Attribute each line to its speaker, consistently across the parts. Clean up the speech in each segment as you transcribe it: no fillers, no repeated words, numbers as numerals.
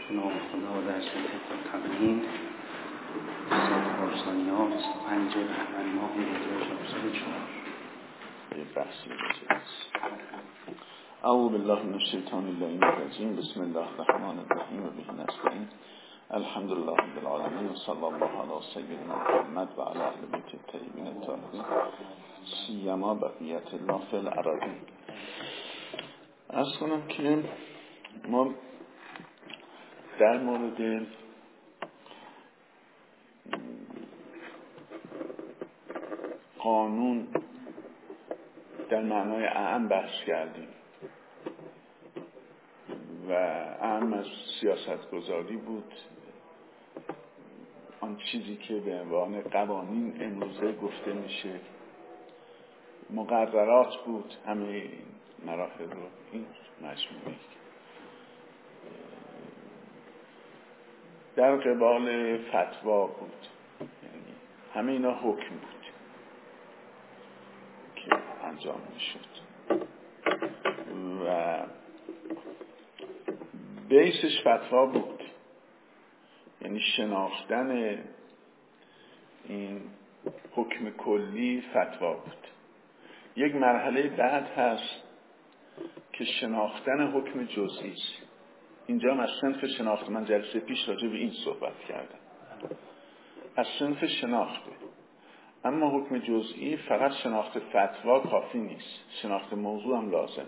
Speaker 1: نام خدا در صورت تقنین سال پارسانی ها 25 بهمن ماه 1404
Speaker 2: بحثی بجید. اعوذ بالله من الشیطان اللعین الرجیم. بسم الله الرحمن الرحیم و به نستعین. الحمد لله رب العالمین و صلی الله علی سیدنا محمد و علی اهل بیت الطیبین الطاهرین سیما بقیت الله فی الارضین. عرض کنم که ما در مورد قانون در معنای اعم بحث کردیم و اعم از سیاست گذاری بود، آن چیزی که به عنوان قوانین امروزه گفته میشه، مقررات بود، همه این مراحل رو این مجموعه در قبال فتوا بود، یعنی همه اینا حکم بود که انجام میشد و بیسش فتوا بود، یعنی شناختن این حکم کلی فتوا بود. یک مرحله بعد هست که شناختن حکم جزئی است. اینجا هم از صنف شناخت، من جلسه پیش راجع به این صحبت کردم، از صنف شناخته. اما حکم جزئی فقط شناخت فتوا کافی نیست، شناخت موضوع هم لازم.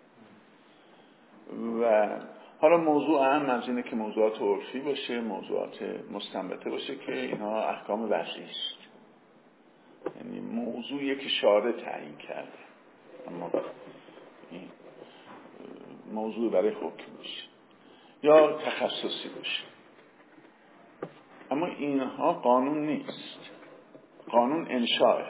Speaker 2: و حالا موضوع اهم از اینه که موضوعات عرفی باشه، موضوعات مستنبطه باشه که اینا احکام وضعی است، یعنی موضوعی که شارع تعیین کرده، اما این موضوع برای حکم باشه یا تخصصی باشه. اما اینها قانون نیست، قانون انشاءه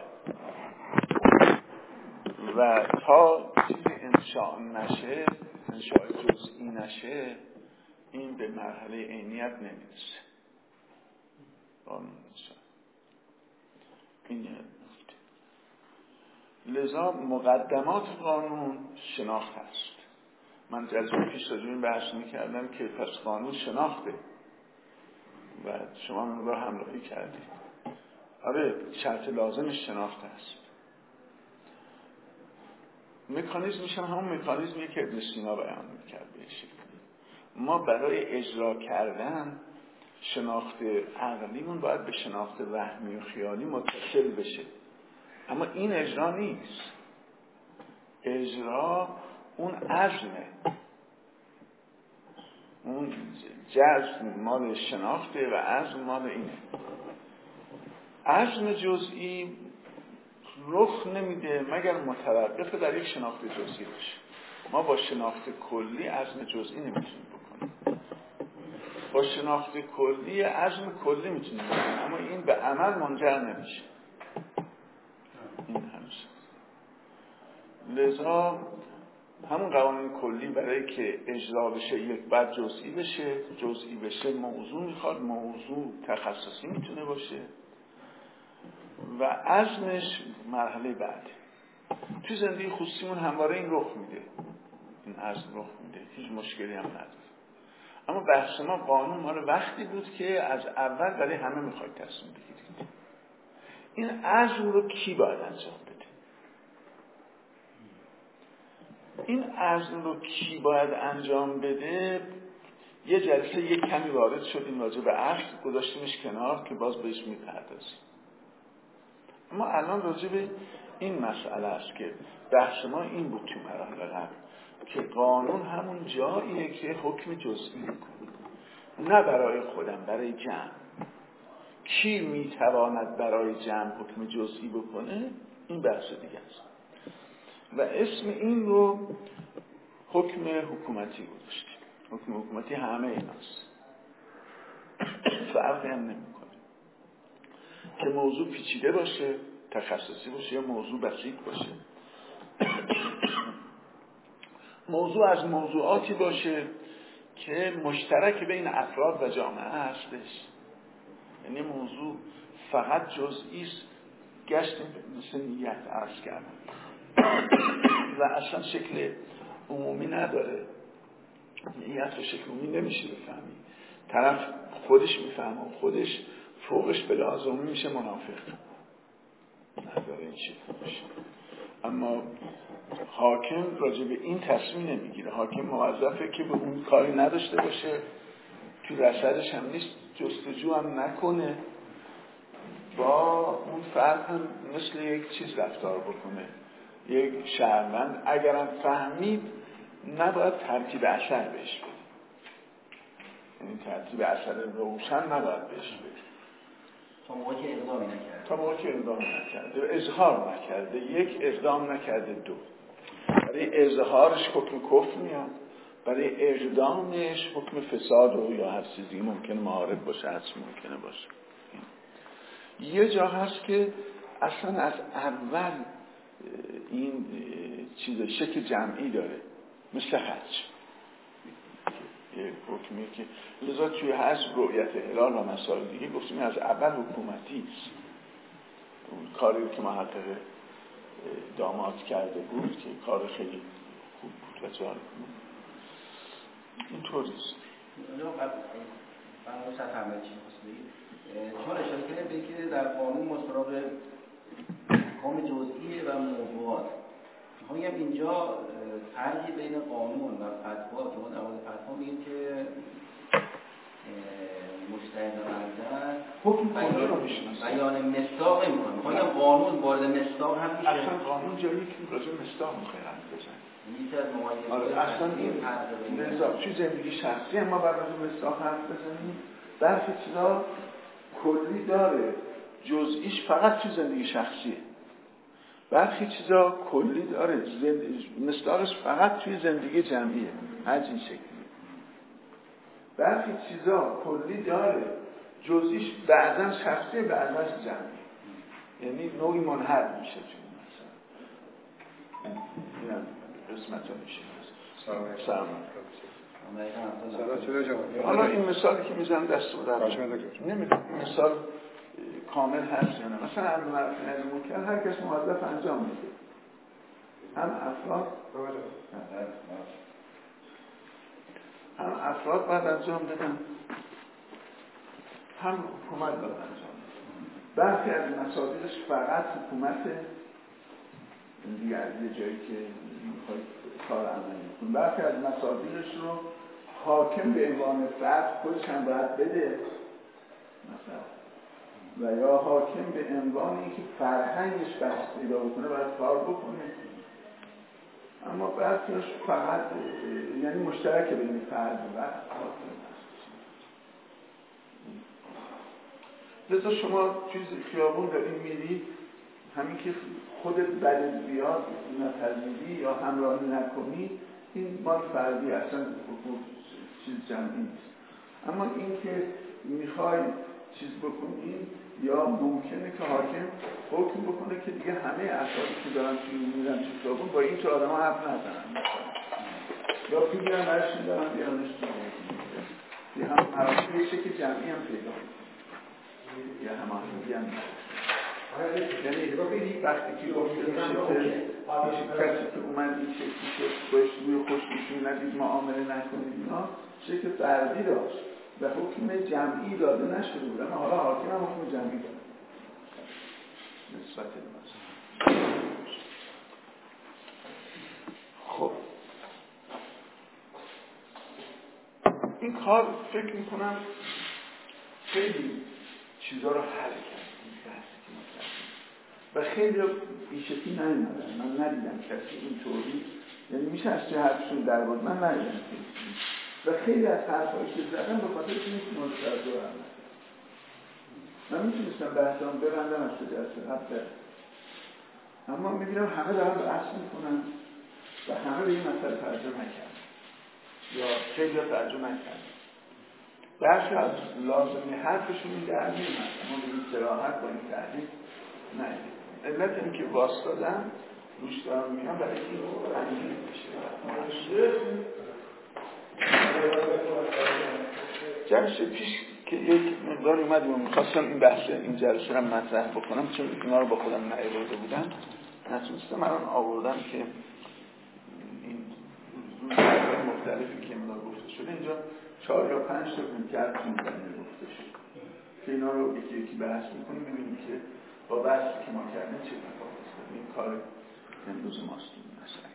Speaker 2: و تا چیزی انشاء نشه، انشاء جزئی نشه، این به مرحله عینیت نمیرسه. قانون انشاء این نفته. لذا مقدمات قانون شناخت هست. من جلسه پیش راجع به این بحث می‌کردم که پس قانون شناخته و شما من رو همراهی کردید. آره، شرط لازمش شناخت است. مکانیزمش هم همون مکانیزمیه که ابن سینا بیان می‌کرد به شکلی. ما برای اجرا کردن شناخت عقلیمون باید به شناخت وهمی و خیالی متصل بشه، اما این اجرا نیست. اجرا اون عزمه، اون جزم مال شناخته و عزم مال اینه. عزم جزئی رخ نمیده مگر متوقف در یک شناخت جزئی باشه. ما با شناخت کلی عزم جزئی نمیتونیم بکنیم، با شناخت کلی عزم کلی میتونیم بکنیم، اما این به عمل منجر نمیشه. این همیشه. لذا همون قوانین کلی برای که اجرا بشه یک بعد جزئی بشه، جزئی بشه موضوع میخواد، موضوع تخصصی میتونه باشه و عزمش مرحله بعده. تو زندگی خصوصیمون همواره این رخ میده، این عزم رخ میده، هیچ مشکلی هم نداره. اما بحث ما قانون مال وقتی بود که از اول برای همه میخواید تصمیم بگیرید. این عزم رو کی باید انجام بده؟ این عزم رو کی باید انجام بده؟ یه جلسه یک کمی وارد شدیم راجع به عقل، گذاشتیمش کنار که باز بهش میپردازیم. اما الان راجع به این مسئله است که بحث ما این بود تو مراحل قبل، که قانون همون جاییه که حکم جزئی میکنه، نه برای خودم، برای جمع. کی میتواند برای جمع حکم جزئی بکنه؟ این بحث دیگه است و اسم این رو حکم حکومتی گذاشتیم. حکم حکومتی همه ایناست، فرقی هم نمیکنه که موضوع پیچیده باشه، تخصصی باشه یا موضوع بسیط باشه. موضوع از موضوعاتی باشه که مشترک بین افراد و جامعه هستش، یعنی موضوع فقط جزئی است، گشت مثل نیت عرض کردم و اصلا شکل عمومی نداره. نیت رو شکل عمومی نمیشه بفهمید. طرف خودش میفهمه، خودش فوقش به لازمی میشه منافق، نداره این چیز میشه. اما حاکم راجع به این تصمیم نمیگیره. حاکم موظفه که به اون کاری نداشته باشه، تو رصدش هم نیست، جستجو هم نکنه، با اون فرد هم مثل یک چیز رفتار بکنه. یک شهروند اگرم فهمید نباید ترتیب اثر بهش بده، یعنی ترتیب اثر روشن نباید بهش بده
Speaker 3: تا موقعی که
Speaker 2: اقدامی نکرده و اظهار نکرده. یک، اقدام نکرده. دو، برای اظهارش حکم کفر میاد، برای اقدامش حکم فساد و یا هر چیزی ممکنه معارض باشه، هست ممکنه باشه. یه جا هست که اصلا از اول این چیز شکل جمعی داره، مثل حج، یه حکمی که لذا توی حج رؤیت هلال و مسائل دیگه گفتیم از اول حکومتی است. اون کاری که محقق داماد کرده بود که کار خیلی خوب بود و جالب بود، اینطوریست.
Speaker 3: چون اشاره کنه به که در قانون مصرف احکام جزئیه و موضوعات، میگم اینجا فرقی بین قانون و فتوا که ما در مورد فتوا میگیم که مجتهد بنده حکم بیان مصداق میکنه. میگم قانون وارد مصداق هم میشه.
Speaker 2: اصلا قانون جایی که راجع به مصداق میخواد بزنه.
Speaker 3: میشه از مقایسه
Speaker 2: اصلا این نظام توی زندگی شخصی هم ما باید راجع به مصداق حرف بزنیم. برخی چیزا کلی داره، جزئیش فقط توی زندگی شخصیه. برخی چیزا کلی داره، مصداقش فقط توی زندگی جمعیه، هر این شکلی. برخی چیزا کلی داره، جزئیش بعضا شخصیه، بعضا جمعیه، یعنی نوعی منحل میشه توی مثلا. اینم قسمت ها میشه. حالا این مثالی که میزنم دست رو در نمیدونم مثال کامل هست یا نه. مثلا امر معروف و نهی منکر هر کس موظف انجام میده، هم افراد باید انجام بدن، هم حکومت باید انجام بدن. برخی از مصادیقش فقط حکومت دیگه از یه جایی که میخواید کار عملی کنید. برخی از مصادیقش رو حاکم به عنوان فرد خودش هم باید بده مثلا، و یا حاکم به عنوان اینکه فرهنگش بحث پیدا بکنه باید کار بکنه. اما برخیش فقط یعنی مشترک بین فرد و حاکم هست. لذا شما توی خیابون دارین میری، همین که خودت بد زیاد نپذیری یا همراهی نکنی، این مال فردی اصلا چیز جمعی نیست. اما این که میخوای چیز بکنی، یا ممکنه که حاکم حکم بکنه که دیگه همه افرادی که دارن میرن توی خیابون با این که آدم ها حرف نزنن، یا بگیرن برشون دارن بیانش توی هم حرفی یه شکل جمعی هم پیدا یا هماهنگی هم یعنی وقتی که گفته میشه که کسی که اومد این شکلی شد باش روی خوشبیشون ندید معامله نکنید، اینا شکل فردی داشت و حکم جمعی داده نشده بود، اما حالا حاکم هم حکم جمعی داده نسبت مثلا. خب این کار فکر میکنم خیلی چیزا رو حل کرد و خیلی بیشتی نمیدن. من ندیدم کسی اینطوری، یعنی میشه از چه حرفشون در بود، من ندیدم و خیلی از حرفایی که زدم به خاطر که نیست مسترده رو هم من میتونستم بحثان ببندم از تجربه قبل، اما میبینم همه دارن بحث میکنن و همه به این مسئله توجه نکردن یا خیلی توجه نکردن. برخی از لازمی حرفشون این در میمند، اما به این صراحت با این تحلیل ندید. علت این که واسطادم روش دارم میگم برای این رنگین میشه. جلسه پیش که یک مقدار اومدیم و میخواستم این بحث این جلسه رو مطرح بکنم، چون اینا رو با خودم نیاورده بودم نتونستم الان آوردم که این روزهای مختلفی که امنا گفته شده اینجا 4 یا 5 تا رویکرد تو این زمینه گفته شد که اینا رو یکی یکی بحث میکنیم ببینیم که با بحثی که ما کردیم چه تفاوتی داره. این کار امروز ماست این مسئله.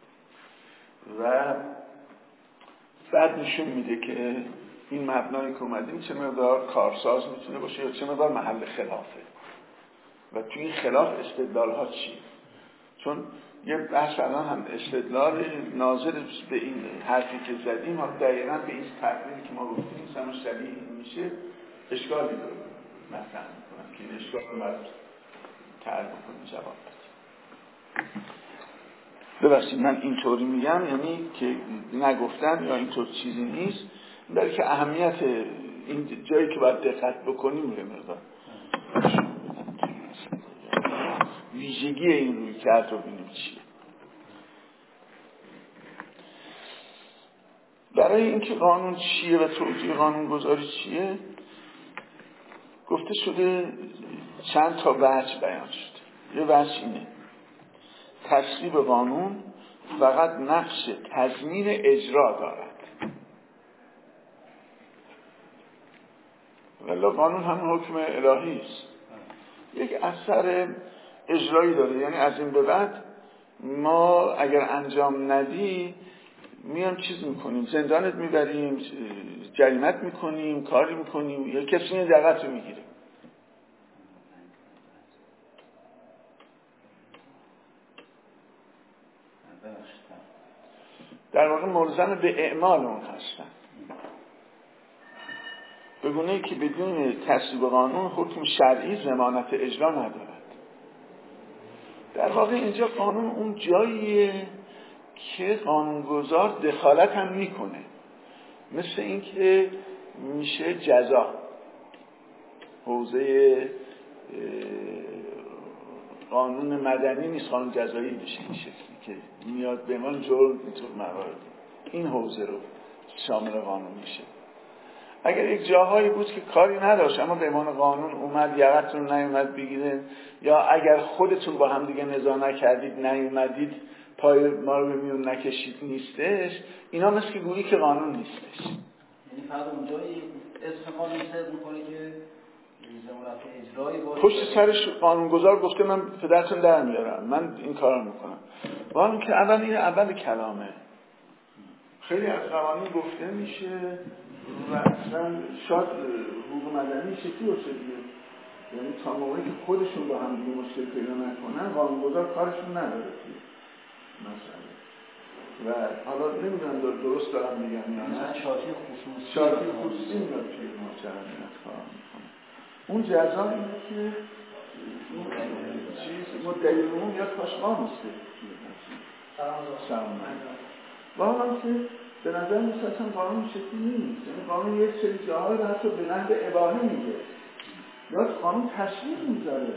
Speaker 2: و بعد نشون میده که این مبنایی که اومدیم چه مقدار کارساز میتونه باشه یا چه مقدار محل خلافه و توی این خلاف استدلال ها چیه. چون یه بحث الان هم استدلال ناظر به این حرفی که زدیم ها دقیقاً به این تقریبی که ما گفتیم سمش شبیه میشه اشکالی داره مطرح میکنم که این اشکال رو باید تعریف کنیم جواب بدیم. ببخشید من اینطوری میگم یعنی که نگفتن یا اینطور چیزی نیست برای که اهمیت این جایی که باید دقت بکنیم رو مقدار ویژگی این روی کرد رو ببینیم چیه. برای اینکه قانون چیه و توجیه قانون گذاری چیه گفته شده چند تا وجه بیان شده. یه وجه اینه تصویب قانون فقط نقش تضمین اجرا دارد ولی قانون همون حکم الهی است، یک اثر اجرایی داره. یعنی از این به بعد ما اگر انجام ندی میام چیز میکنیم، زندانت میبریم، جریمت میکنیم، کاری میکنیم یا کسی این دقت رو میگیره. در واقع ملزم به اعمال اون هستن به گونه‌ای که بدون تصویب قانون حکم شرعی ضمانت اجرا ندارد. در واقع اینجا قانون اون جاییه که قانونگذار دخالت هم میکنه، مثل این که میشه جزا حوزه قانون مدنی نیست، قانون جزایی میشه این شکلی که میاد به من جرم اینطور موارد این حوزه رو شامل قانون میشه. اگر یک جاهایی بود که کاری نداشت اما به ایمان قانون اومد یقتون نیومد بگیره یا اگر خودتون با هم دیگه نزاع نکردید نیومدید پای ما رو به میون نکشید نیستش، اینا مثل که گویی که قانون نیستش.
Speaker 3: یعنی فقط اونجایی اسم قانون سر میکنه که ضمانت اجرایی باشه.
Speaker 2: پشت سرش قانونگذار گفته من پدرتون در میارم، من این کارو میکنم. قانون که اول کلامه. خیلی از قوانین گفته میشه و اصلا شاید حقوق مدنی شکلی باشه دیگه، یعنی تا موقعی که خودشون با هم دیگه مشکل پیدا نکنن قانونگذار کارشون نداره مثلا. و حالا نمیدونم درست دارم میگم یا نه، شاکی خصوصی میاد توی ماجرا کار میکنه. اون جزا اینه که چیز مدعی عموم یا پاسبان نیسته سلام و حالا که به نظر میسه اصلا قانون شکلی نیست. یعنی قانون یک سری جاهای رو حتی به نحو اباحه میگه یا قانون تشریع میذاره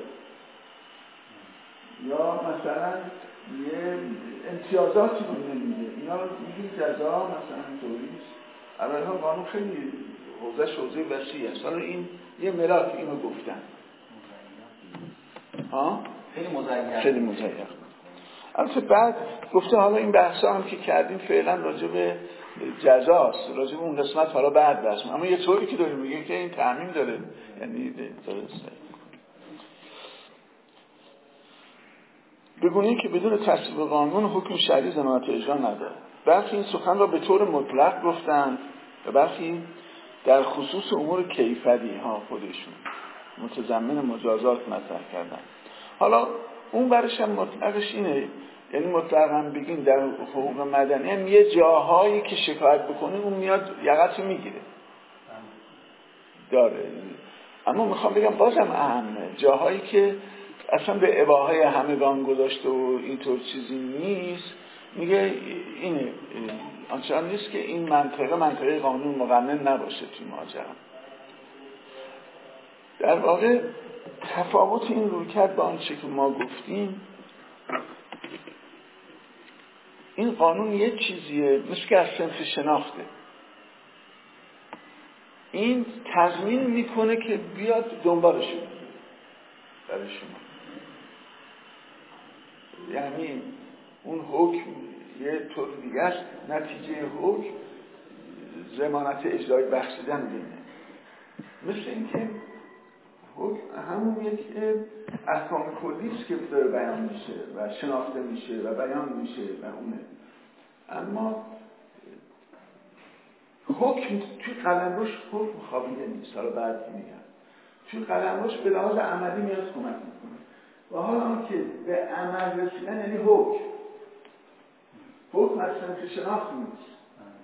Speaker 2: یا مثلا یه امتیازاتی رو نمیده، اینا رو میگیم جزا مثلا توریست. البته قانون خیلی حوزه وسیع است. حالا این یه ملاک اینو گفتن خیلی مزین. البته بعد گفته حالا این بحثا هم که کردیم فعلا راجع به جزاست، راجع به اون قسمت حالا بعد بحث، اما یه طوری که داریم میگه که این تعمیم داره، یعنی درسته بگونی که بدون تصویب قانون حکم شرعی ضمانت اجرا نداره. برخی این سخن را به طور مطلق گفتند و برخی در خصوص امور کیفری ها خودشون متضمن مجازات مطرح کردن. حالا اون برش هم مطلقش اینه، یعنی مطلق هم بگیم در حقوق مدنی هم یه جاهایی که شکایت بکنی اون میاد یقت رو میگیره داره. اما میخوام بگم بازم اهمه جاهایی که اصلا به اباحه همگان گذاشته و اینطور چیزی نیست، میگه اینه آنچنان نیست که این منطقه قانون مقنن نباشه توی ماجرا. در واقع تفاوت این رویکرد با آنچه که ما گفتیم، این قانون یه چیزیه مثل که از صنف شناخته، این تضمین میکنه که بیاد دنبالشون برای شما. یعنی اون حکم یه طور دیگه است، نتیجه حکم ضمانت اجرایی بخشیدن بینه. مثل اینکه همون یک احکام کلیست که داره بیان میشه و شناخته میشه و بیان میشه و اونه. اما حکم توی قلمروش حکم خوابیده نیست. حالا بعد میگم توی قلمروش به لحاظ عملی میاد کمک میکنه و حالا که به عمل رسیدن یعنی حکم اصلا که شناخت نیست.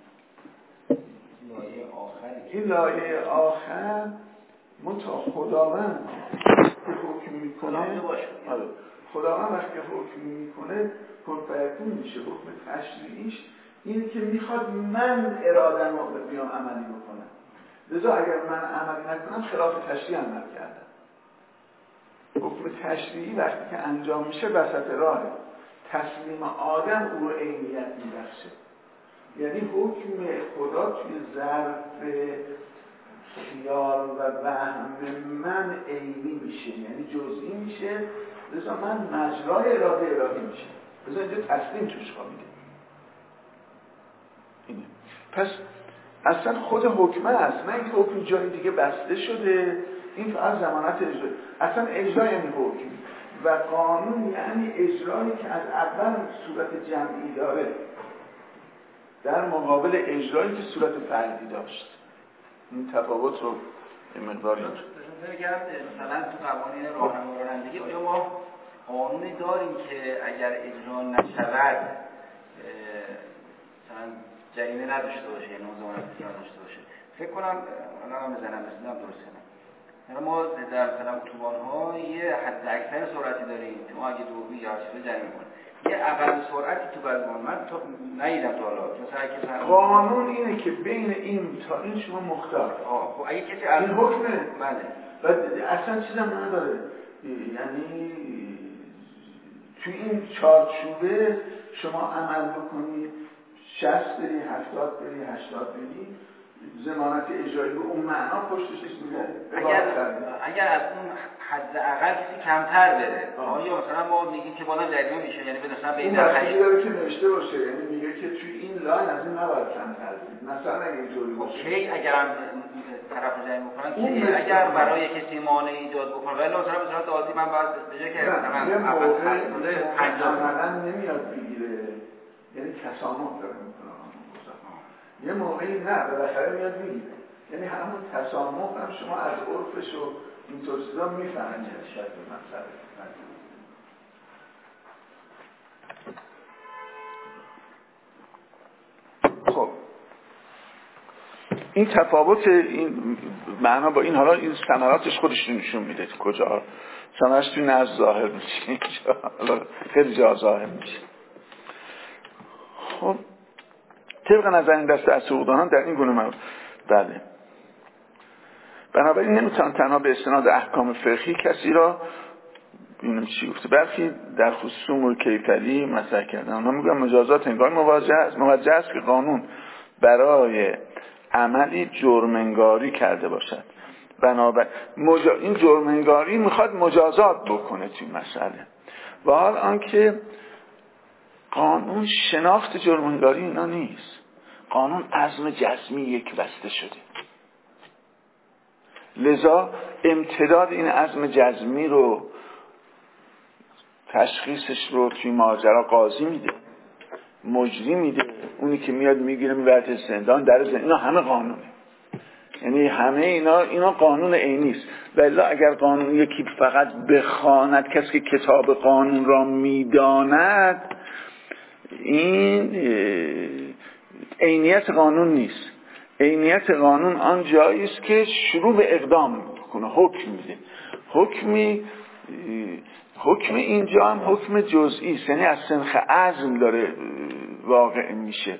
Speaker 2: این لایه آخر منتها خداوند که حکم میکنه، خداوند وقتی حکم میکنه کن فیکون میشه. حکم تشریعیش اینه که میخواد من اراده‌ام رو بیام عملی بکنم. لذا اگر من عمل نکنم خلاف تشریع عمل کردم. حکم تشریعی وقتی که انجام میشه وسط راه تسلیم آدم او رو عینیت میبخشه. یعنی حکم خدا توی ظرف خیال و وهم من عینی میشه، یعنی جزئی میشه. لذا من مجرای اراده الهی میشه. لذا اینجا تسلیم توش خوابیده. اینه. پس اصلا خود حکمه است، نه اینکه حکم جای دیگه بسته شده. این فقط ضمانت اجرا. اصلا اجرا یعنی حکم و قانون یعنی اجرایی که از اول صورت جمعی داره در مقابل اجرایی که صورت فردی داشت. این تفاوت رو این مقداری
Speaker 3: میگم مثلا تو قوانین راهنما رانندگی آیا ما قانونی داریم که اگر اجرا نشود مثلا جریمه نداشته باشه، یعنی ضمانت نداشته باشه؟ فکر کنم الان بزنم مثلا درست کنم. یعنی ما در مثلا اتوبان‌ها یه حد اکثر سرعتی داریم. شما اگه دوربین یا چیزی جریمه کنید. یه اقل سرعتی تو بعضی‌ها من تو ندیدم تا حالا. مثلا
Speaker 2: قانون اینه که بین این تا این شما مختار.
Speaker 3: خب اگه کسی از
Speaker 2: این حکمه.
Speaker 3: بله.
Speaker 2: و اصلا چیزم نداره. یعنی تو این چارچوبه شما عمل بکنید 60 بری 70 بری 80 بری ضمانت اجرایی به اون معنا پشتش میده.
Speaker 3: اگر از اون حد اقل کسی کمتر بره آیا مثلا ما میگیم که بازم جریمه میشه؟ یعنی مثلا به این
Speaker 2: درجه داره که نوشته باشه، یعنی میگه که توی این لاین از این نباید کمتر برید. مثلا اگه اینطوری باشه
Speaker 3: کی اگر هم طرف جریمه بکنن که اگر برای کسی مانع ایجاد بکنه ولی مثلا به صورت عادی من باید بجای که
Speaker 2: من عملا نمیاد بگیره، یعنی تسامح داره میکنه. یه موقعی نه بالاخره میاد میگیره، یعنی همون تسامح هم شما از عرفش و اینطور چیزا میفهمید شاید به مسئله. خب این تفاوت این معنا با این، حالا این ثمراتش خودش نشون میده کجا ثمرش توی نزد ظاهر میشه، حالا خیلی جا ظاهر میشه. خب طبق نظر این دسته از حقوقدانان در این گونه بله، بنابراین نمیتونن تنها به استناد احکام فقهی کسی را ببینیم چی گفته، بلکه در خصوص امور کیفری مطرح کردن. اونها میگن مجازات انگار موجه است که قانون برای عملی جرم‌انگاری کرده باشد. بنابراین این جرم‌انگاری میخواد مجازات بکنه توی مسئله. و حال آنکه قانون شناخت جرم‌انگاری اینا نیست. قانون عزم جزمی یک بسته شده. لذا امتداد این عزم جزمی رو تشخیصش رو توی ماجرا قاضی میده، مجری میده، اونی که میاد میگیره میبره زندان در زندان. اینا همه قانونه، یعنی همه اینا قانون عینی است. ولی اگر قانون یکی فقط بخواند، کسی که کتاب قانون را میداند، این عینیت قانون نیست. عینیت قانون آن جایی است که شروع به اقدام کنه، حکم میده. حکم اینجا هم حکم جزئی است، یعنی از سنخ عزم داره واقع میشه.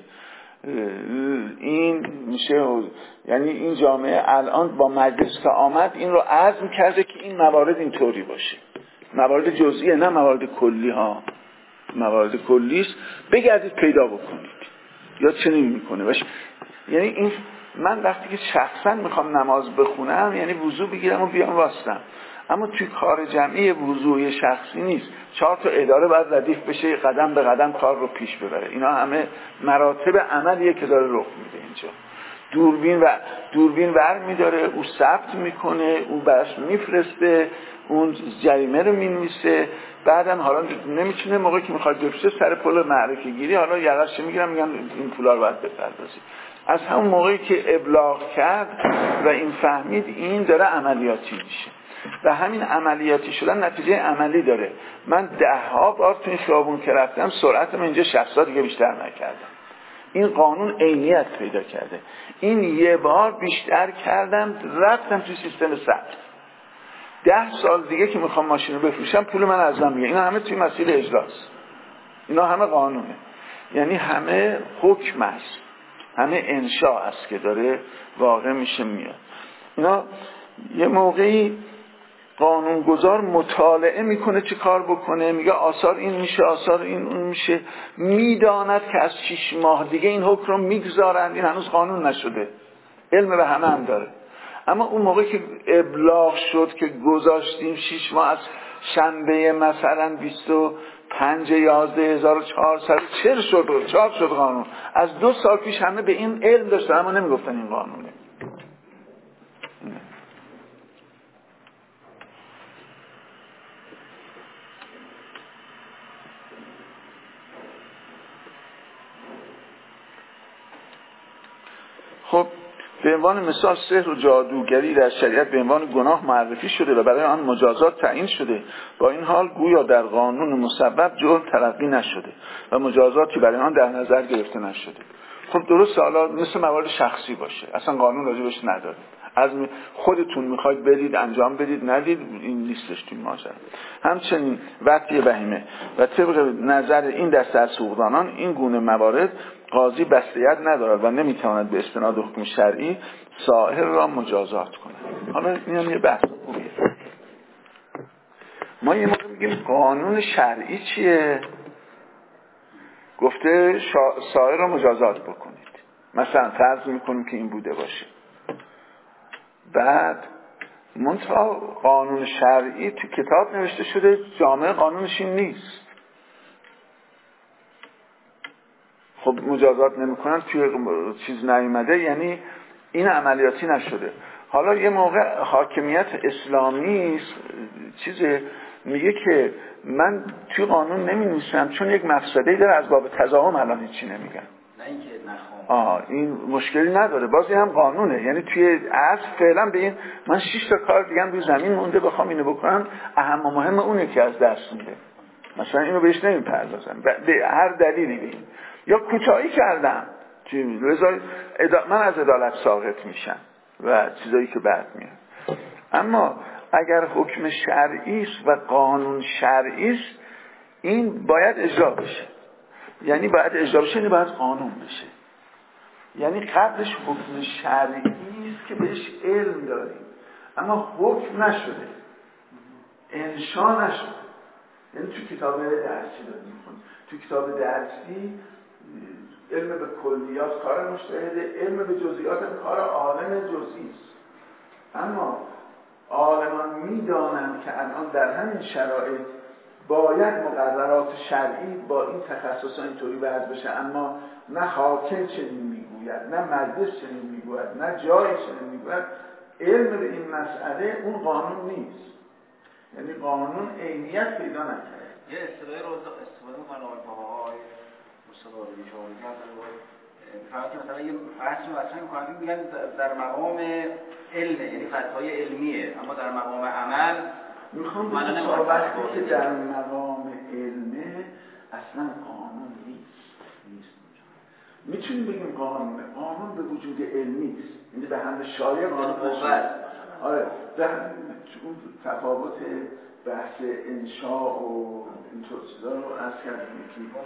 Speaker 2: این میشه، یعنی این جامعه الان با مجلس که آمد این رو عزم کرده که این موارد اینطوری باشه. موارد جزئیه، نه موارد کلی ها. موارد کلی است، بگردید پیدا بکنید یا چه نمی‌کنه باشه. یعنی این من وقتی که شخصا میخوام نماز بخونم، یعنی وضو بگیرم و بیام واسطم، اما توی کار جمعی وضوی شخصی نیست. 4 تا اداره باید ردیف بشه، قدم به قدم کار رو پیش ببره. اینا همه مراتب عملیه که داره رخ میده اینجا. دوربین ور میداره، او ثبت میکنه، او براش میفرسته، اون جریمه رو مینویسه، بعدم حالا نمیتونه موقعی که میخواد بفرسته سر پل معرکه گیری حالا یقه‌ش میگیرن میگن این پولا رو باید بپردازی. از همون موقعی که ابلاغ کرد و این فهمید این داره عملیاتی میشه و همین عملیاتی شدن نتیجه عملی داره. من 10 بار تو این خیابون که رفتم سرعتم اینجا 60 دیگه بیشتر نکردم. این قانون عینیت پیدا کرده. این یه بار بیشتر کردم رفتم تو سیستم ثبت. 10 سال دیگه که میخوام ماشین رو بفروشم پول من از من میگه. اینا همه توی مسئله اجراست، اینا همه قانونه، یعنی همه حکم است، همه انشاء است که داره واقع میشه میاد. اینا یه موقعی قانونگذار مطالعه میکنه چه کار بکنه، میگه آثار این میشه، آثار این اون میشه، میداند که از 6 ماه دیگه این حکم رو میگذارند، این هنوز قانون نشده، علم به همه هم داره. اما اون موقع که ابلاغ شد که گذاشتیم 6 ماه از شنبه مثلا 25/11/1440 شد چاپ شد قانون، از 2 سال پیش همه به این علم داشتن اما نمیگفتن این قانونه. خب به عنوان مثال سحر و جادوگری در شریعت به عنوان گناه معرفی شده و برای آن مجازات تعیین شده. با این حال گویا در قانون مسبب جرم تلقی نشده و مجازاتی برای آن در نظر گرفته نشده. خب درسته، حالا مثل موارد شخصی باشه، اصلا قانون راجبش نداره، از خودتون میخواید برید انجام بدید ندید، این نیستش توی ماجرا. همچنین وطی بهیمه و طبق نظر این دسته از حقوقدانان این گونه موارد قاضی بستیت ندارد و نمیتواند به استناد حکم شرعی سائر را مجازات کند. حالا این یه بحث خوبیه. ما یه موقع میگیم قانون شرعی چیه؟ گفته سائر را مجازات بکنید، مثلا فرض میکنیم که این بوده باشه، بعد منتها قانون شرعی تو کتاب نوشته شده جامعه قانونش این نیست، خب مجازات نمیکنن، توی چیز نیومده، یعنی این عملیاتی نشده. حالا یه موقع حاکمیت اسلامی چیزه میگه که من توی قانون نمی‌نویسم چون یک مفسده‌ای داره، از باب تضاهم الان هیچی نمیگم،
Speaker 3: نه اینکه نخوام
Speaker 2: این مشکلی نداره، بازی هم قانونه. یعنی توی اصل فعلا به این من 6 تا کار دیگه هم روی زمین مونده بخوام اینو بکنم، اهم و مهم اونه که از دست میده، مثلا اینو بهش نمیپردازم به هر دلیلی بگیم، یا کوتاهی کردم من از عدالت ساقط میشم و چیزایی که بعد میاد. اما اگر حکم شرعی است و قانون شرعی است، این باید اجرا بشه، یعنی باید اجرا بشه، یعنی باید قانون بشه، یعنی قبلش حکم شرعی است که بهش علم داریم اما حکم نشده، انشا نشده. یعنی تو کتاب درسی داریم، تو کتاب درسی علم به کلیات کار مجتهده، علم به جزئیات کار عالم جزئی است. اما عالمان میدانند که الان در همین شرایط باید مقررات شرعی با این تخصص اینطوری وضع بشه، اما نه حاکم چنین میگوید، نه مجلس چنین میگوید، نه جای چنین میگوید. علم به این مسئله اون قانون نیست، یعنی قانون عینیت پیدا نکرده.
Speaker 3: یه اصطلاحی رو استفاده می‌کنن آقای مصطفی که مثلا یه بحث مطرح می‌کنن، میگن در مقام علم، یعنی فتوای علمیه، اما در مقام عمل
Speaker 2: میخوام بگم وقتی که در مقام علمه اصلا قانون نیست. میتونیم بگیم قانون به وجود علمی است، یعنی به همه شایع قانون است. آره، در اون تفاوت بحث انشاء و اینطور چیزا رو عرض کردیم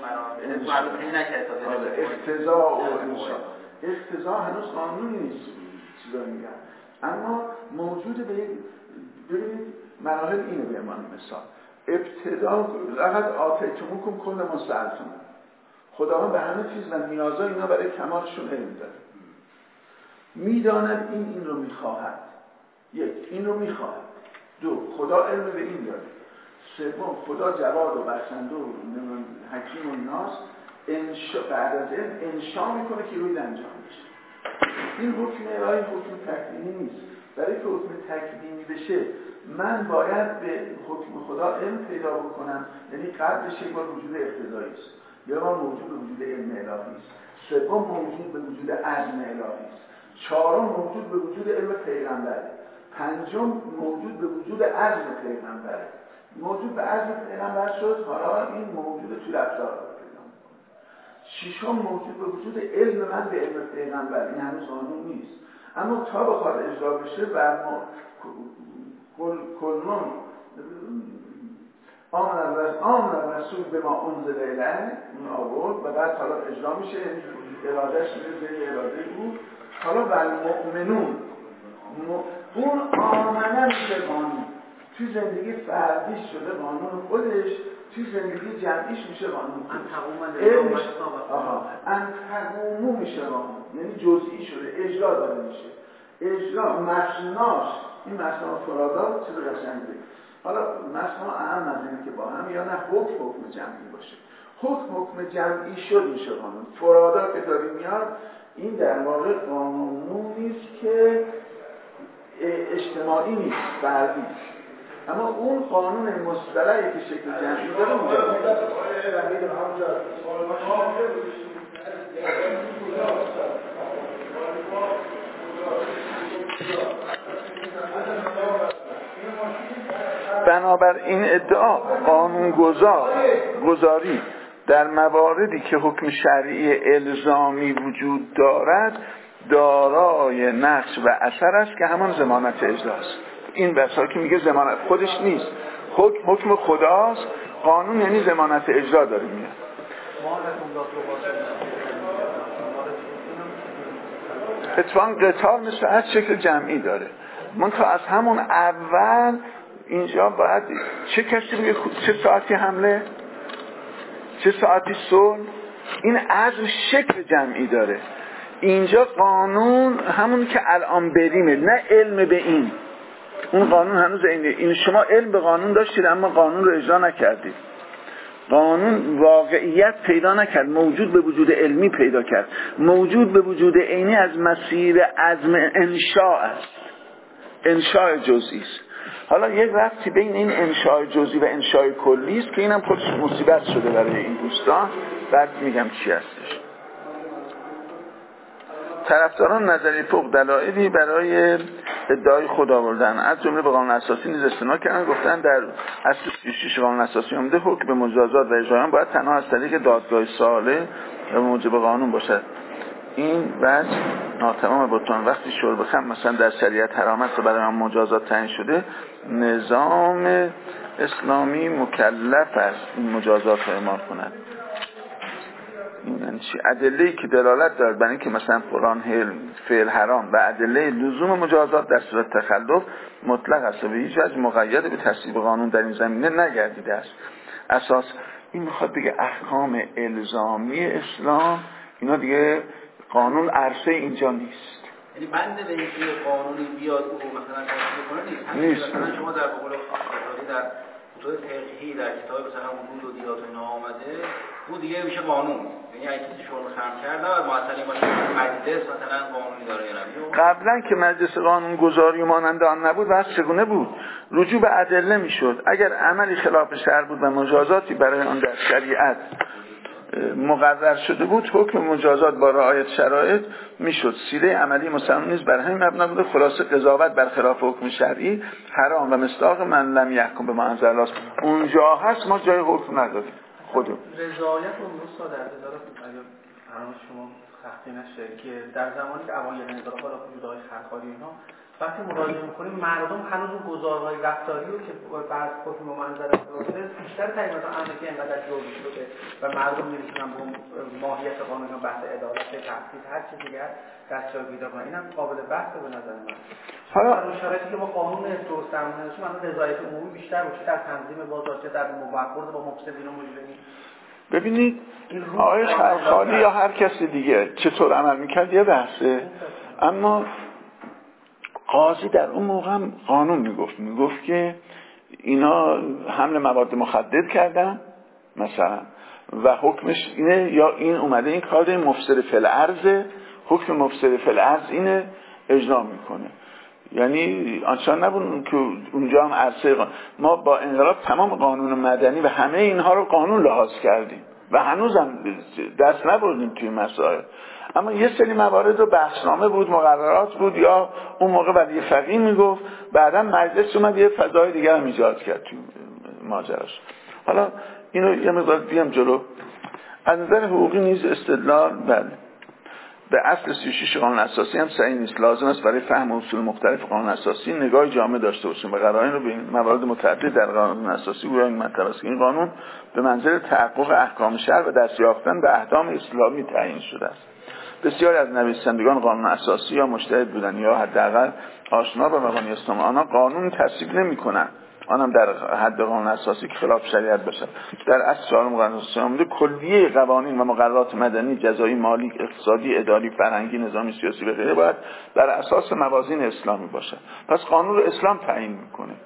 Speaker 2: که اقتضاء و انشاء. اقتضاء هنوز قانونی نیست چیزا میگن، اما موجود ببینید مراحل اینو به عنوان مثال. ابتدا لقد آتیتموکم کل ما سألتم، خداوند به همه چیز و نیازا اینا برای کمالشون علم داره، میداند این رو میخواهد، یک این رو میخواهد، دو خدا علم به این داره، سوم خدا جواد و بخشنده و حکیم و ناس، بعد از این انشا میکنه که روی انجام میشه. این حکم الهی حکم تکوینی نیست. برای که حکم تکوینی بشه من باید به حکم خدا علم پیدا بکنم، یعنی قبلش یک بار وجود اقتضایی است، یا بار موجود به وجود علم الهی است، سوم موجود به وجود عزم الهی است، چهارم موجود به وجود علم پیغمبره، پنجم موجود به وجود عزم پیغمبره. موجود به عزم پیغمبر شد، حالا این موجود تو رفتار پیدا می‌کنه. ششم موجود به وجود علم من به علم پیغمبر، این هنوز قانون نیست، اما تا بخواد اجرا بشه بر ما کلون آمن رسول به ما انزل الیه اون آورد و بعد حالا اجرا میشه، یعنی ارادهش میره به اراده او. حالا بر مؤمنون اون آمنه میشه قانون، توی زندگی فردیش شده قانون خودش، توی زندگی جمعیش میشه قانون. انتقومو میشه قانون، یعنی جزئی شده، اجرا داره میشه. اجرا مصناش، این مصنا فرادا چیز قشنگه. حالا مصنا اهم از اینه که با هم یا نه حکم جمعی باشه. حکم جمعی شد میشه قانون. فرادا که داری میاد این در واقع قانون نیست که اجتماعی نیست، فردی نیست. اما اون قانون مصطلحی که شکل جمعی داره اونجا بنابر این ادعا قانونگذاری در مواردی که حکم شرعی الزامی وجود دارد دارای نقش و اثر است که همان ضمانت اجراست. این بسا که میگه ضمانت خودش نیست، حکم خداست، قانون یعنی ضمانت اجرا داره میاد. اتفاقا قتال مثل از شکل جمعی داره، منتها از همون اول اینجا باید چه کسی بگه چه ساعتی حمله، چه ساعتی صلح، این عزم شکل جمعی داره. اینجا قانون همون که الان بریمه، نه علم به این. اون قانون هنوز این شما علم به قانون داشتید اما قانون رو اجرا نکردید. قانون واقعیت پیدا نکرد، موجود به وجود علمی پیدا کرد. موجود به وجود عینی از مسیر عزم انشاء است، انشاء جزئی است. حالا یک ربطی بین این انشاء جزئی و انشاء کلی است که اینم خودش مصیبت شده برای این دوستان، بعد میگم چی هستش. طرفداران نظریه فوق دلایلی برای ادعای خدا آوردن، از جمله به قانون اساسی نیز استناد کردن، گفتن در اصل 36 قانون اساسی اومده حکم به مجازات و اجرا باید تنها از طریق دادگاه صالح و موجب قانون باشد. این وجه ناتمام بطلان. وقتی شرب خمر مثلا در شریعت حرام است و برای آن مجازات تعیین شده، نظام اسلامی مکلف است این مجازات رو اعمال کند. این چی؟ ادله‌ای که دلالت دارد بر اینکه مثلا فلان فعل حرام و ادله لزوم مجازات در صورت تخلف مطلق است و به هیچ وجه مقید به تصویب قانون در این زمینه نگردیده است. اساس این میخواد بگه احکام الزامی اسلام اینا دیگه قانون عرصه اینجا نیست.
Speaker 3: یعنی بنده به اینکه قانونی بیاد و مثلا تصویب کنه نیست. مثلا شما در بقول در کتاب فقهی در کتاب مثلا حدود و دیات اینا آمده، اون دیگه میشه قانون. یعنی اگه کسی شرب خمر کرده و معطلی باشه مجلس مثلا قانونی داره یا نه.
Speaker 2: قبلا که مجلس قانون گذاری مانند آن نبود واسه چگونه بود؟ رجوع به ادله میشد. اگر عملی خلاف شرع بود و مجازاتی برای آن در شریعت مقرر شده بود، حکم مجازات با رعایت شرایط میشد. سیره عملی مسلمان نیز بر همین مبنا بوده. خلاصه قضاوت بر خلاف حکم شرعی حرام و مصداق من لم یحکم بما انزل الله. اونجا هست، ما جای حکم نداریم. خودم
Speaker 4: رضایت و مصداق در وزارت اگر فرمان شما خسته نشه که در زمانی که اوایل انقلاب حالا وجودهای خرخاری اینا وقتی مراجعه می‌کنیم مردم هنوز اون گزارهای رفتاری رو که بعد حکم منظر شده بیشتر تعیین مثلا امری که اینقدر جوری شده و مردم نمی‌تونن به ماهیت قانون و بحث عدالت تفصیل هر چیز دیگه دستیابی پیدا کنن. اینم قابل بحثه به نظر من. حالا در شرایطی که ما قانون درست درمون داشتیم الان رضایت عمومی بیشتر باشه در تنظیم بازار چه در برخورد با مفسدین و مجرمین.
Speaker 2: ببینید آقای خرخالی یا هر کسی دیگه چطور عمل میکرد یه بحثه، اما قاضی در اون موقع هم قانون میگفت که اینا حمل مواد مخدر کردن مثلا و حکمش اینه، یا این اومده این کار مفسد فی الارض حکم مفسد فی الارض اینه اجرا میکنه. یعنی آنچنان نبود که اونجا هم عرصه ما با انقلاب تمام قانون مدنی و همه اینها رو قانون لحاظ کردیم و هنوزم دست نبردیم توی مسائل، اما یه سری موارد رو بحثنامه بود، مقررات بود، یا اون موقع ولی فقیه میگفت، بعدا مجلس اومد یه فضای دیگر هم ایجاد کرد توی ماجراش. حالا اینو یه مقدار بیام جلو. از نظر حقوقی نیز استدلال بله به اصل 36 قانون اساسی هم صحیح نیست. لازم است برای فهم اصول مختلف قانون اساسی نگاه جامع داشته باشیم و قرائن رو به این موارد متعدد در قانون اساسی گویا این مطلب است که این قانون به منزله تحقق احکام شرع و دست یافتن به احکام اسلامی تعیین شده است. بسیاری از نویسندگان قانون اساسی یا مجتهد بودند یا حداقل آشنا با مبانی اسلام، آنها قانون تصویب نمی‌کنند، آنم در حد قانون اساسی که خلاف شریعت باشد. در اصل 4 قانون اساسی آمده کلیه قوانین و مقررات مدنی، جزایی، مالی، اقتصادی، اداری، فرهنگی، نظامی، سیاسی و غیره باید بر اساس موازین اسلامی باشد. پس قانون رو اسلام تعیین میکنه.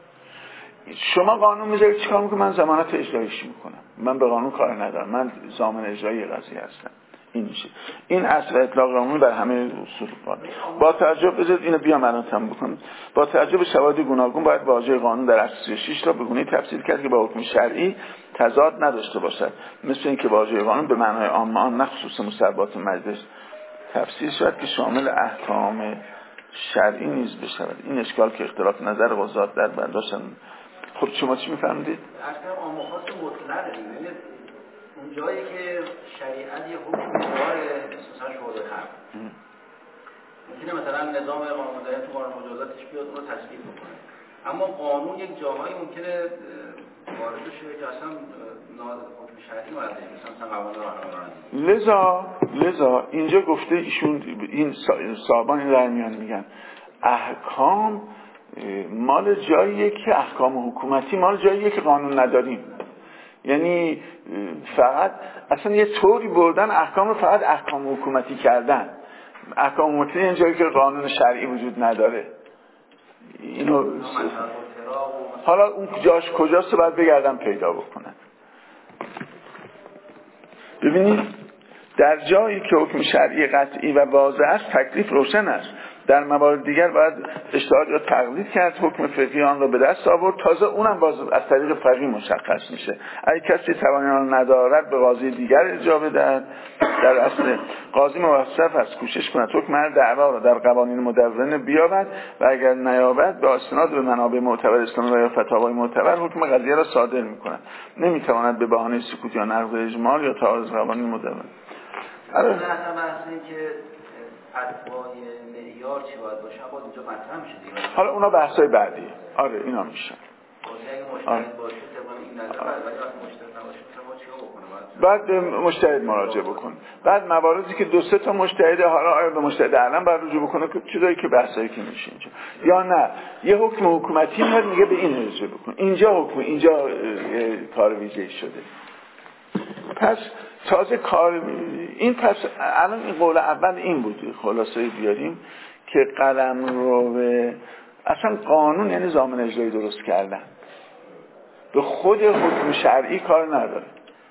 Speaker 2: شما قانون میذارید چیکار میکنه؟ من ضمانت اجراییش میکنم، من به قانون کار ندارم، من ضامن اجرایی قضیه هستم. این میشه. این اصل اطلاق قانونی بر همه اصول قانون. با توجه بذارید اینو بیام الان تمام بکنم. با توجه به شواهد گوناگون باید واژه قانون در اصل 36 را به گونه‌ای تفسیر کرد که با حکم شرعی تضاد نداشته باشد، مثل اینکه واژه قانون به معنای عام نه خصوص مصوبات مجلس تفسیر شد که شامل احکام شرعی نیز بشود. این اشکال که اختلاف نظر قضات در برداشتن. خب شما چی می‌فهمید؟
Speaker 3: اصلا عام خاص مطلق دیگه، اون جایی که شریعت یه حکم داره اساسا شورای خلق ممکنه مثلا نظام قانون مدنی تو قانون مجازاتش بیاد اون رو تصویب بکنه، اما قانون یک جاهایی ممکنه وارد شه که اصلا حکم شرعی وارد بشه، مثلا قوانین راهنمایی.
Speaker 2: لذا اینجا گفته ایشون این صاحبان این رأی میان میگن احکام مال جاییه که احکام حکومتی مال جاییه که قانون نداریم. یعنی فقط اصلا یه طوری بردن احکام رو فقط احکام حکومتی کردن. احکام حکومتی اینجایی که قانون شرعی وجود نداره. اینو حالا اون جاش کجاست باید بگردن پیدا بکنن. ببینید در جایی که حکم شرعی قطعی و واضح است تکلیف روشن است. در موارد دیگر باید اجتهاد یا تقلید کرد، حکم فقهی آن را به دست آورد، تازه اونم باز از طریق فقیه مشخص میشه. اگه کسی توانی آن ندارد به قاضی دیگر ارجاع بدهد. در اصل قاضی موظف است کوشش کند حکم هر دعوا را در قوانین مدونه بیابد و اگر نیابد به استناد به منابع معتبر اسلامی و یا فتاوای معتبر حکم قضیه را صادر میکند. نمیتواند به بهانه سکوت یا نقض اجمال یا تعارض قوانین مدونه.
Speaker 3: فتوای معیار چی باید باشه؟ باید اینجا مطرح میشه دیگه.
Speaker 2: حالا اونا بحثای بعدیه. آره اینا میشن.
Speaker 3: اگه مشترک باشه طبعا این نظر ولی وقتی مشترک نباشه مثلا چیکار بکنه؟
Speaker 2: بعد مجتهد مراجعه بکنه. بعد مواردی که 2-3 تا مجتهد حالا آیا به مجتهد اعلم باید رجوع بکنه که چیزایی که بحثایی که میشه اینجا. یا نه یه حکم حکومتی میاد میگه به این رجوع بکن. اینجا حکم اینجا کار ویژه‌ای شده. پس تازه کار این پس الان این قول اول این بود خلاصه بیاریم که قلم رو به اصلا قانون یعنی ضامن اجرایی درست کردن، به خود حکم شرعی کار نداره.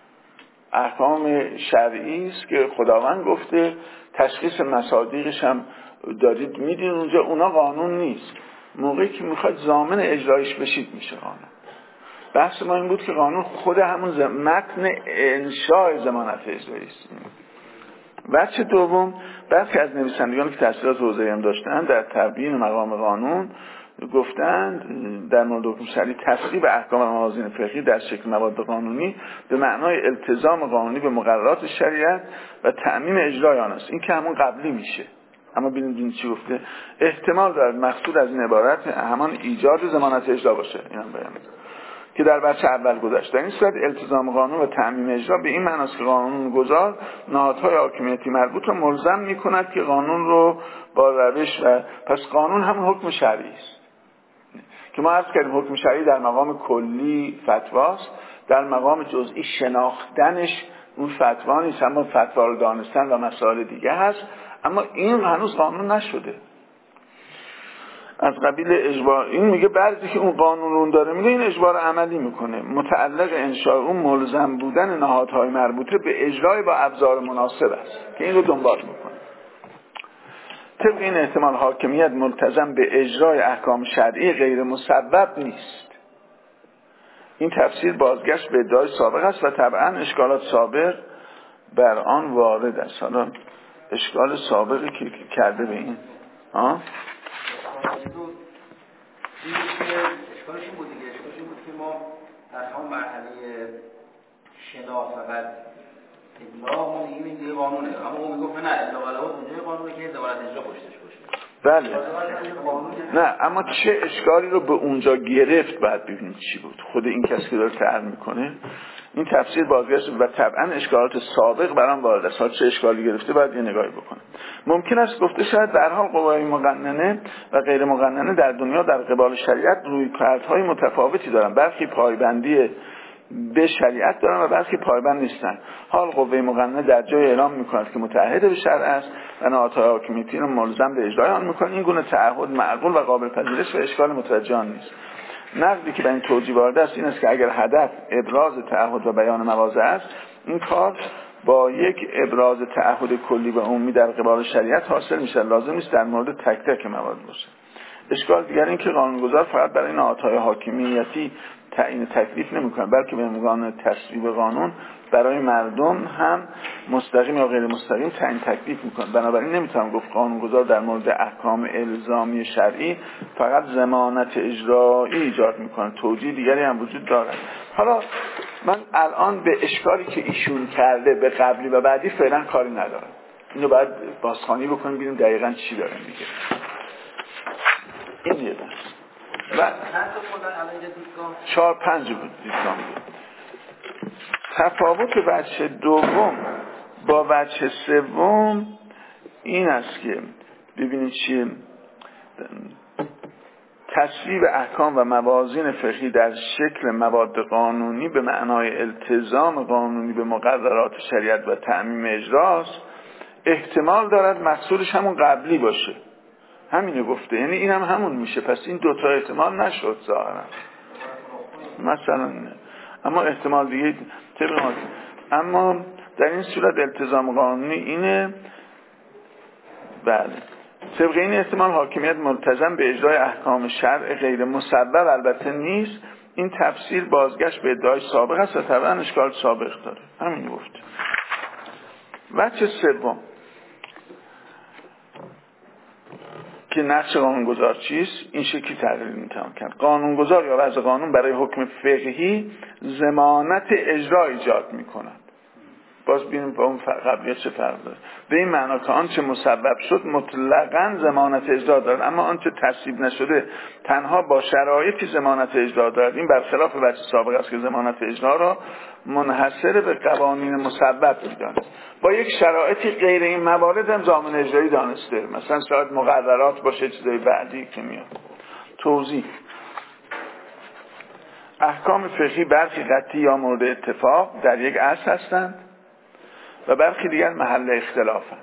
Speaker 2: احکام شرعی است که خداوند گفته، تشخیص مصادیقش هم دارید میدین اونجا، اونا قانون نیست. موقعی که میخواد ضامن اجرایش بشید میشه قانون. بحث ما این بود که قانون خود همون متن انشاء ضمانت اجرایی است. بچه دوم، برخی از نویسندگان که تحصیلات حوزه‌ای هم داشتن در تبیین مقام قانون گفتند در مورد حکم شرعی تصویب احکام موازین فقهی در شکل مواد قانونی به معنای التزام قانونی به مقررات شریعت و تأمین اجرای آن است. این که همون قبلی میشه. اما ببینید چی گفته، احتمال دارد مقصود از این عبارت همان ایجاد ضمانت اجرا باشه. اینم بیان که در بچه اول گذشت. در این صورت التزام قانون و تأمین اجرا به این معناست که قانون گذار نهادهای حاکمیتی مربوط را ملزم می‌کند که قانون رو با روش و پس قانون هم حکم شرعی است که ما عرض کردیم حکم شرعی در مقام کلی فتواست، در مقام جزئی شناختنش اون فتوا نیست، اما فتوا رو دانستن و مسائل دیگه هست، اما این هنوز قانون نشده. از قبیل اجبار این میگه بعضی که اون قانون داره میگه این اجبار عملی میکنه، متعلق انشاء اون ملزم بودن نهادهای مربوطه به اجرای با ابزار مناسب است که این رو دنبال میکنه. طبق این احتمال حاکمیت ملتزم به اجرای احکام شرعی غیر مسبب نیست. این تفسیر بازگشت به ادعای سابق است و طبعا اشکالات سابق بر آن وارد است. حالا اشکال سابقی که کرده به این
Speaker 3: اشکالش این بود دیگه، اشکالش این بود که ما در همون مرحله شناخت و بعد ادعا ما دیگه این دیگه قانونه، اما اون میگفت نه ادعا غلبات اونجای قانونه که ادعا اجرا پشتش باشه.
Speaker 2: بله نه، اما چه اشکالی رو به اونجا گرفت باید ببینید چی بود. خود این کسی که داره طرح میکنه این تفسیر بازگشت و طبعا اشکالات سابق برام وارد است. چه اشکالی گرفته باید یه نگاهی بکنه. ممکن است گفته شاید در حال قوای مقننه و غیر مقننه در دنیا در قبال شریعت رویکردهای متفاوتی دارن. برخی پایبندی به شریعت دارن و برخی پایبند نیستن. حال قوه مقننه در جای اعلام میکند که متعهد به شرع است و نهادهای حاکمیتی را ملزم به اجرای آن میکنه. این گونه تعهد معقول و قابل پذیرش و اشکال متوجه آن نیست. نقدی که به این توجیه وارد است این است که اگر هدف ابراز تعهد و بیان مواضع است، این کار با یک ابراز تعهد کلی و عمومی در قبال شریعت حاصل میشه. لازم نیست در مورد تک تک موارد باشه. اشکال دیگر این که قانونگذار فقط برای نهادهای حاکمیتی تعیین تکلیف نمی‌کنه، بلکه به عنوان تصویب قانون برای مردم هم مستقیم یا غیر مستقیم تعیین تکلیف می‌کنه. بنابراین نمی‌تونم گفت قانونگذار در مورد احکام الزامی شرعی فقط ضمانت اجرایی ایجاد می‌کنه. توجیه دیگری هم وجود داره. حالا من الان به اشکالی که ایشون کرده به قبلی و بعدی فعلا کاری ندارم. اینو باید بازخوانی بکنیم ببینیم دقیقاً چی داره میگه. این یه دست و 4-5 بود دیدگاه. تفاوت وجه دوم با وجه سوم این است که ببینید چیه. تصویب احکام و موازین فقهی در شکل مواد قانونی به معنای التزام قانونی به مقررات شریعت و تعمیم اجراست. احتمال دارد مقصودش همون قبلی باشه. همینو گفته، یعنی این هم همون میشه. پس این دوتا احتمال نشد ظاهرا مثلا، اما احتمال دیگه طبق ما. اما در این صورت التزام قانونی اینه. بله طبق این احتمال حاکمیت ملتزم به اجرای احکام شرع غیر مسبب البته نیست. این تفسیر بازگشت به ادعای سابق است و طبعا اشکال سابق داره. همینو گفته. وجه سوم که نقش قانونگذار چیست؟ این شکلی تحلیل میتونم کرد. قانونگذار یا وضع قانون برای حکم فقهی ضمانت اجرا ایجاد میکند. باز ببینیم با اون قبلیه چه فرق داره. به این معنا که آنچه مسبب شد مطلقاً ضمانت اجرا دارد، اما آنچه تصویب نشده تنها با شرایطی ضمانت اجرا دارد. این برخلاف وجه سابق است که ضمانت اجرا را منحصر به قوانین مسبب می‌داند. با یک شرایطی غیر این موارد هم ضامن اجرایی دانسته. مثلا شاید مقررات باشه، چیزای بعدی که میاد. توضیح: احکام فقهی برخی قطعی یا مورد اتفاق در یک اصل هستند و برخی دیگر محل اختلافند.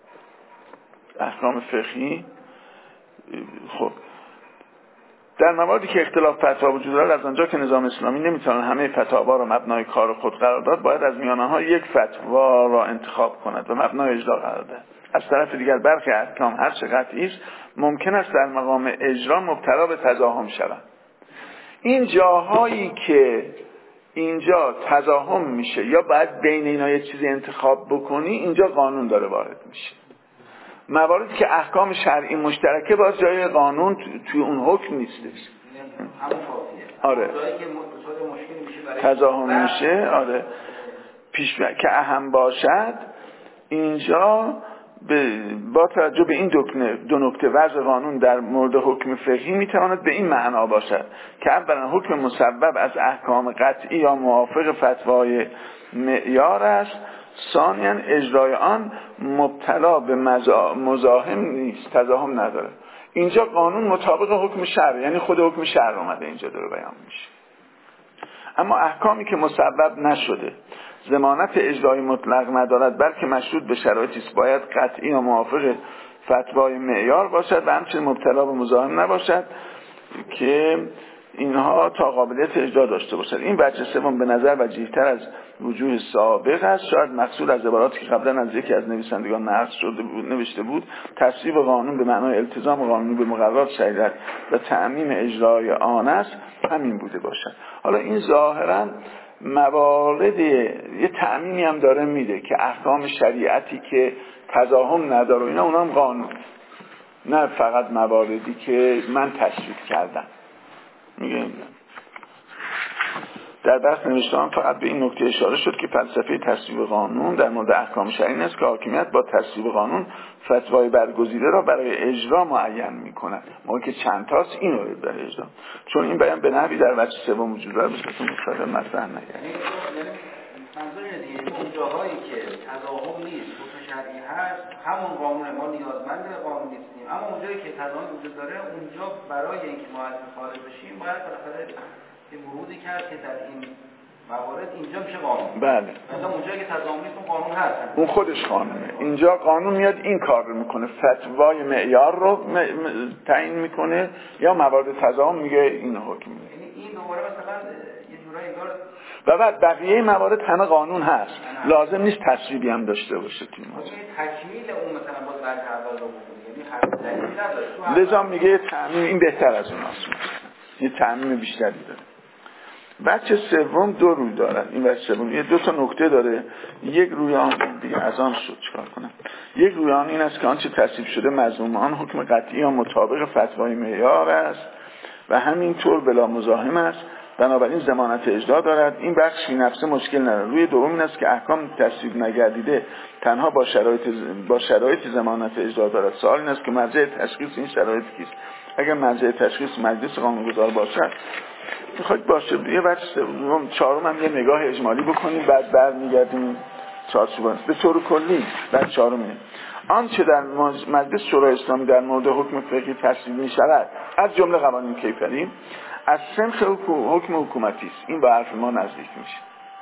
Speaker 2: احکام فقهی خب در مواردی که اختلاف فتوا وجود دارد، از آنجا که نظام اسلامی نمیتواند همه فتاوا را مبنای کار خود قرار داد، باید از میان آنها یک فتوا را انتخاب کند و مبنای اجرا قرار دهد. از طرف دیگر برخی احکام هر چه قطعی است ممکن است در مقام اجرا مبتلا به تزاحم شوند. این جاهایی که اینجا تزاحم میشه یا باید بین اینا یه چیزی انتخاب بکنی، اینجا قانون داره وارد میشه. مواردی که احکام شرعی مشترکه باز جای قانون توی اون حکم نیستش. آره تزاحم میشه. آره پیش که اهم باشد اینجا با توجه به این دو نکته وضع قانون در مورد حکم فقهی میتواند به این معنا باشد که اولا حکم مسبب از احکام قطعی یا موافق فتوای معیار است، ثانیاً اجرای آن مبتلا به مزاحم نیست، تزاحم نداره. اینجا قانون مطابق حکم شرع، یعنی خود حکم شرع اومده اینجا داره بیان میشه. اما احکامی که مسبب نشده ضمانت اجرای مطلق ندارد، بلکه مشروط به شرایطی است باید قطعی یا موافق فتوای معیار باشد و همچنین مبتلا به مزاحم نباشد، که اینها تا قابلیت اجرا داشته باشد. این وجه سوم به نظر وجیه‌تر از وجوه سابق است. شاید مقصود از عباراتی که قبلا از یکی از نویسندگان نقل شده بود نوشته بود تصویب قانون به معنای التزام قانونی به مقررات شریعت و تعمیم اجرای آن است همین بوده باشد. حالا این ظاهرا موارد یه تعمیمی هم داره میده که احکام شریعتی که تضاهم نداره اینا اونها هم قانون، نه فقط مواردی که من تصویب کردم. میگه در بحث نوشته‌ام فقط به این نکته اشاره شد که فلسفه تصویب قانون در مورد احکام شرعی این است که حاکمیت با تصویب قانون فتوای برگزیده را برای اجرا معین می‌کند. ما که چند تاست اینو برای اجرا، چون این بیان به نحوی در وجه سوم وجود داره بهتون مستقل مطرح نگردید.
Speaker 3: منظور دیگه اون جاهایی که تضاهم نیست حکم شرعی هست همون قانون ما نیازمند به قانون نیستیم، اما اونجایی که تضاهم وجود داره اونجا برای اینکه ما از خارج بشیم باید بالاخره یه ورودی کرد که در این موارد اینجا میشه قانون.
Speaker 2: بله.
Speaker 3: مثلا اونجایی که تضاهم نیست اون قانون هست.
Speaker 2: اون خودش قانونه. اینجا قانون میاد این کار رو میکنه، فتوای معیار رو تعیین میکنه یا موارد تضاهم میگه این حکم میده.
Speaker 3: یعنی این دوباره مثلا یه جورایی انگار
Speaker 2: و بعد بقیه موارد همه قانون هست، لازم نیست تصویبی هم داشته باشه تو این موضوع.
Speaker 3: تکمیل اون مثلا باز بعد اول رو بکنه، یعنی هر دلیلی نداره.
Speaker 2: لذا میگه تعمیم این بهتر از اوناست، یه تعمیم بیشتری داره. بچه سوم دو روی دارد. این بچه سوم یه دو تا نکته داره. یک روی آن دیگه از آن شد چکار کنم. یک روی آن این است که آنچه تصویب شده مضمون آن حکم قطعی یا مطابق فتوای معیار است و همینطور بلا مزاحم است، بنابراین ضمانت اجرا دارد. این بخش این نفسه مشکل نداره. روی دوم این است که احکام تصویب نگردیده تنها با شرایط ضمانت اجرا دارد. سوال این است که مرجع تشخیص این شرایط کیست؟ اگر مرجع تشخیص مجلس قانونگذار باشد میخواید باشه. یه بچه چهارم هم یه نگاه اجمالی بکنیم بعد برمیگردیم چارچوب به طور کلی. بعد چهارم آنچه در مجلس شورای اسلامی در مورد حکم فقهی تصویب می‌شود از جمله قوانین کیفری از سنخ حکم حکومتی است. این با حرف ما نزدیک میشه.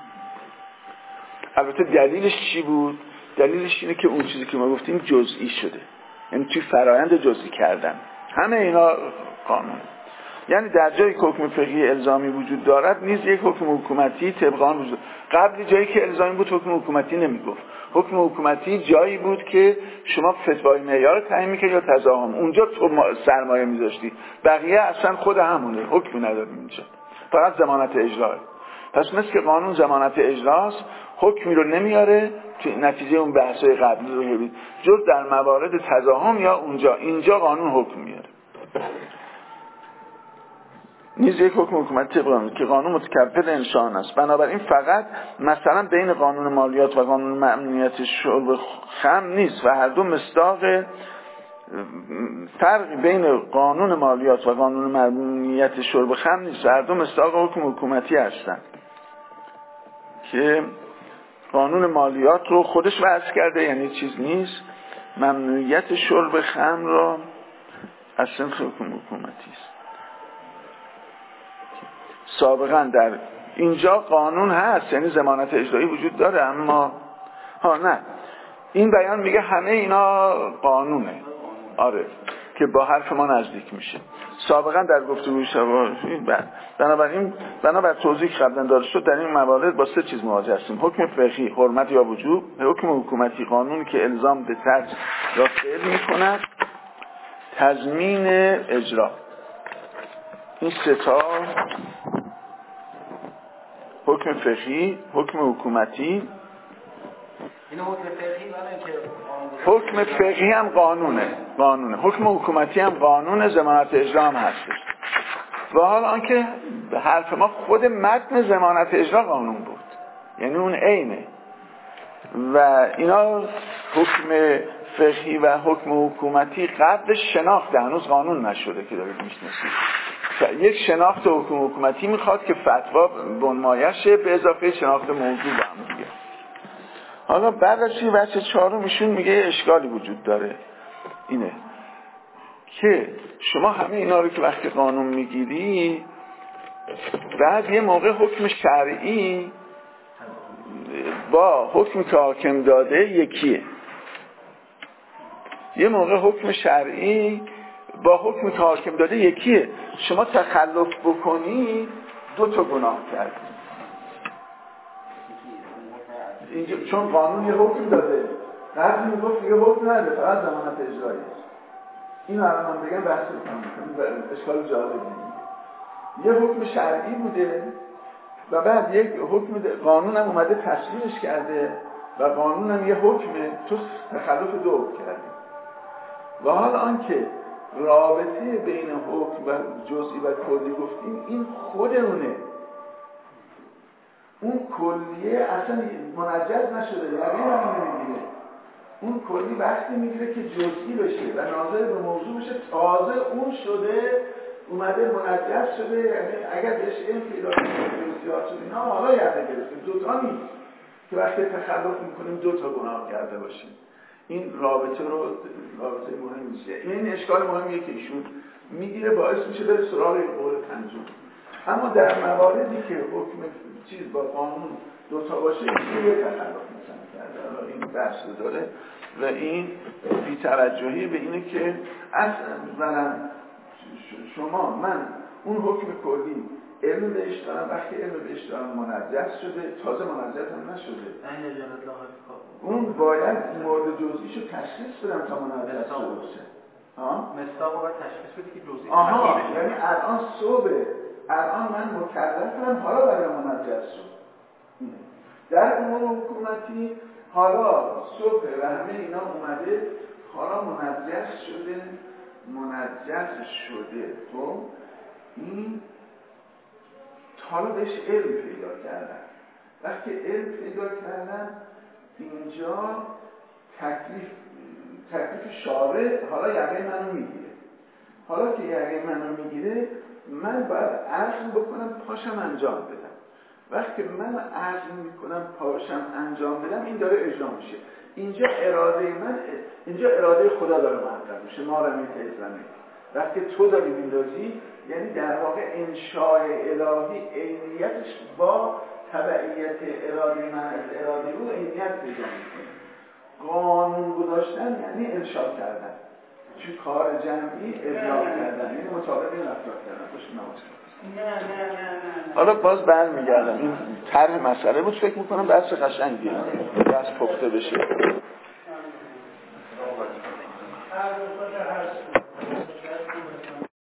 Speaker 2: البته دلیلش چی بود؟ دلیلش اینه که اون چیزی که ما گفتیم جزئی شده، یعنی توی فرایند جزئی کردن همه اینا قانون. یعنی در جایی که حکم فقهی الزامی وجود دارد نیز یک حکم حکومتی طبق آن وجود. قبل جایی که الزامی بود حکم حکومتی نمیگفت. حکم حکومتی جایی بود که شما فتوای معیار تعیین می‌کردی یا تضاهم، اونجا تو سرمایه می‌ذاشتی، بقیه اصلا خود همونه، حکمی نداریم اینجا، فقط ضمانت اجرا. پس مثل که قانون ضمانت اجراست، حکمی رو نمیاره تو نتیجه اون بحث‌های قبلی رو ببینید، جز در موارد تضاهم یا اینجا قانون حکم میاره. نیز یک حکم حکومتی طبق که قانون متکفل انشاء است. بنابراین فقط مثلا بین قانون مالیات و قانون ممنوعیت شرب خمر نیست و هر دو مصداق فرقی بین قانون مالیات و قانون ممنوعیت شرب خمر نیست و هر دو مصداق حکم حکومتی هستند که قانون مالیات رو خودش وضع کرده، یعنی چیز نیست. ممنوعیت شرب خمر را از سنخ حکم حکومتی است. سابقا در اینجا قانون هست، یعنی ضمانت اجرایی وجود داره، اما نه، این بیان میگه همه اینا قانونه. آره، که با حرف ما نزدیک میشه. سابقا در گفتگوی بنابر توضیح که قبلا داده شد در این موارد با سه چیز مواجه هستیم: حکم فقهی حرمت یا وجوب، حکم حکومتی قانونی که الزام به ترک را فعل میکند، تضمین اجرا. این سه تا حکم فقهی، حکم حکومتی.
Speaker 3: این حکم فقهی
Speaker 2: حکم فقهی هم قانونه. حکم حکومتی هم قانون، ضمانت اجرا هم هستش. و حالا آنکه حرف ما خود متن ضمانت اجرا قانون بود، یعنی اون عینه. و اینا حکم فقهی و حکم حکومتی قبل شناخت هنوز قانون نشده که دارید میشناسید. یک شناخت حکم حکومتی میخواد که فتوا بنمایش شه به اضافه شناخت موضوع با هم دیگه. حالا بعد از این بچه چهارم ایشون میگه اشکالی وجود داره، اینه که شما همه اینا رو که وقتی قانون میگیری بعد یه موقع حکم شرعی با حکم که حاکم داده یکیه. یه موقع حکم شرعی با حکمی که حاکم داده یکیه. شما تخلف بکنی 2 گناه کردی. اینجا چون قانون یه حکم داده، قبل میگفت یه حکم نده، فقط ضمانت اجرایی. این الان من بگم بحث کنم، اشکال جالبی. یه حکم شرعی بوده و بعد یک حکم قانون هم اومده تصویرش کرده و قانون هم یه حکمه، تو تخلف 2 کردی. و حال آنکه رابطه بین حکم و جزئی و کلی گفتیم، این خود اون کلیه اصلا منجز نشده، یعنی نمیگیره. اون کلی وقتی میگیره که جزئی بشه و ناظر به موضوع بشه، تازه اون شده اومده منجز شده. یعنی اگر بهش علم پیدا کنیم جزئیات و اینا، حالا یاد گرفتیم 2 نیست که وقتی تخلف میکنیم 2 گناه کرده باشیم. این رابطه مهم میشه. این اشکال مهمیه که ایشون میگیره، باعث میشه بره سراغ قول پنجم. اما در مواردی که حکم چیز با قانون 2 باشه، یه تخلف مثلا کرده. حالا این بحث داره و این بی‌توجهی به اینه که اصلا من اون حکم کلی علم بهش دارم، وقتی علم بهش دارم منجز شده، تازه منجز هم نشده، اون باید مورد جزئیشو تشخیص بدم تا منجز شده باشه.
Speaker 4: مصداق باید تشخیص بدی که جزئی.
Speaker 2: یعنی الان صبح، الان من مکلفم، حالا برای منجز شد. در امور حکومتی حالا صبح و همه اینا اومده، حالا منجز شده. خب این حالا بهش علم پیدا کردن. وقتی علم پیدا کردن، اینجا تکلیف شارع حالا یقه منو میگیره. حالا که یقه منو میگیره، من باید عزم بکنم پاشم انجام بدم. وقتی من عزم میکنم پاشم انجام بدم، این داره اجرا میشه. اینجا اراده خدا داره محقق میشه. ما رمیت ازرمه. وقتی تو داری میندازی، یعنی در واقع انشاء الهی عینیتش با تبعیت اراده من از اراده او عینیت پیدا میکنه. قانون گذاشتن یعنی انشاء کردن، چون کار جمعی ابلاغ کردن، یعنی مطابق این رفتار کردن. خوش نماشه. نه. حالا باز برمیگردم، این طرح مسئله بود، فکر میکنم بحث قشنگیه، بحث پخته بشه.